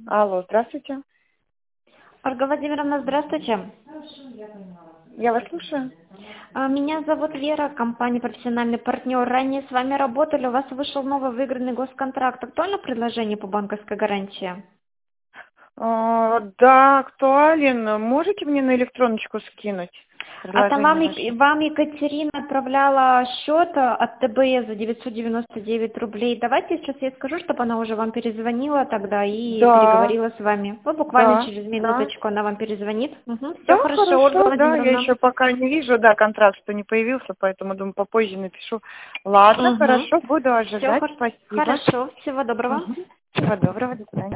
Алло, здравствуйте. Ольга Владимировна, здравствуйте. Я вас слушаю. Меня зовут Вера, компания «Профессиональный партнер». Ранее с вами работали, у вас вышел новый выигранный госконтракт. Актуально предложение по банковской гарантии? Да, актуален. Можете мне на электроночку скинуть А там вам, предложение ваше? вам Екатерина отправляла счет от ТБС за 999 рублей. Давайте сейчас я скажу, чтобы она уже вам перезвонила тогда и Да, переговорила с вами. Вот буквально да, через да. минуточку она вам перезвонит. Все Да, хорошо, Ольга хорошо, да, я Владимировна. еще пока не вижу, да, контракт, что не появился, поэтому, думаю, попозже напишу. Ладно, хорошо, буду Все ожидать, спасибо. хорошо. Всего доброго. Всего доброго, до свидания.